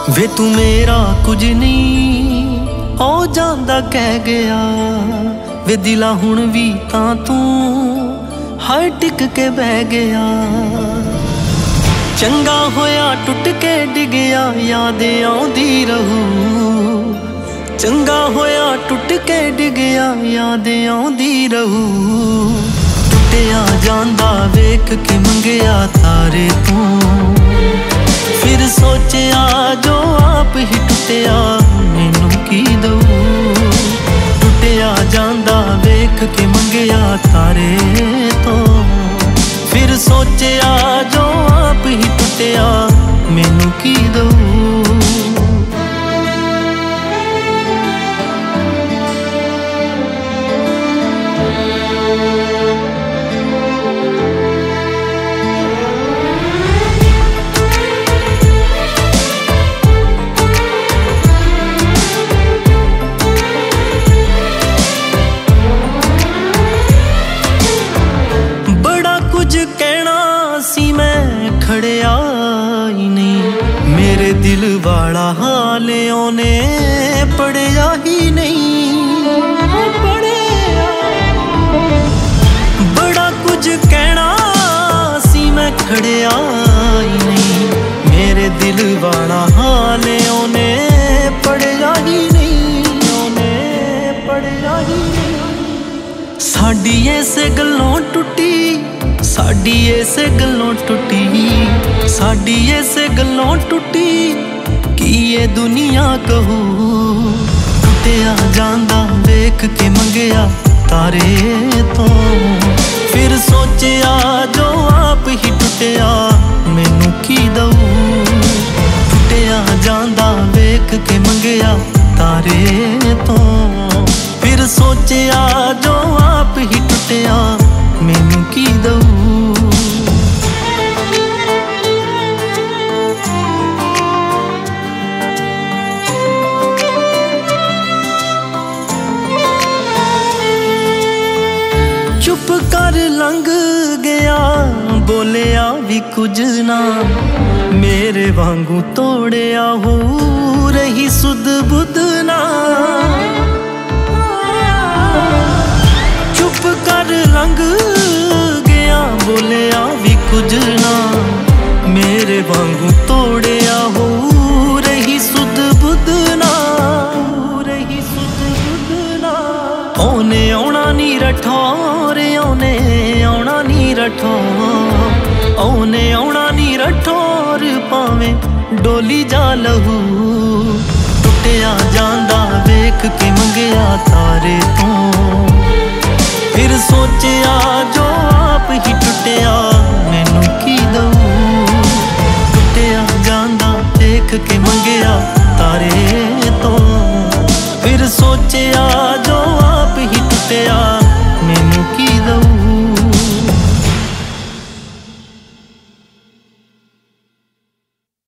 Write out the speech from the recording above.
वे तू मेरा कुछ नहीं हो जांदा कह गया वे दिला हुण भी तां तू हर टिक के बह गया। चंगा होया टुट के डिगया याद आउंदी रहू, चंगा होया टुट के डिगया याद आउंदी रहू। टुटिया जांदा वेख के मंगया तारे तू, फिर सोचिया जो आप ही टुटिया मैनू की दऊ। टुटिया जांदा वेख के मंगया तारे तो, फिर सोचिया जो आप ही टुटिया मैनू की दऊ। खड़िया ही नहीं मेरे दिल वाला हाल ओने पढ़िया ही नहीं। बड़ा कुछ कहना सी मैं खड़िया ही नहीं मेरे दिल वाला हाल ओने पढ़िया ही नहीं, ओने पढ़िया ही नहीं। साडी इस गल्लों टुटी, साडी इस गल्लों टुटी, साडी इस गल्लों टुटी की ये दुनिया कहू। टुटिया जांदा देख के मंगया तारे तो, फिर सोचिया जो आप ही टुटिया मैनू की दऊ। टुटिया जांदा देख के मंगया तारे तो, फिर सोचिया जो आप ही टुटिया मैनू की दऊ। चुप कर लंघ गया बोलिया भी कुछ ना, मेरे वांगू तोड़िया हो रही सुध बुध ना। चुप कर लंघ गया बोलिया भी कुछ ना, मेरे वांगू तोड़िया हो रही सुध बुध ना, रही सुध बुध ना। ओने आउणा नी रठौर, ओने आउणा नी रठौर, ओने आउणा नी रठौर भावें डोली जा लहू। टुटिया जांदा वेख के मंगया तारे तो, फिर सोचिया जो आप ही टुटिया मैनू की दऊ। टुटिया जांदा देख के मंगया तारे तो, फिर सोचिया जो आप ही टुटिया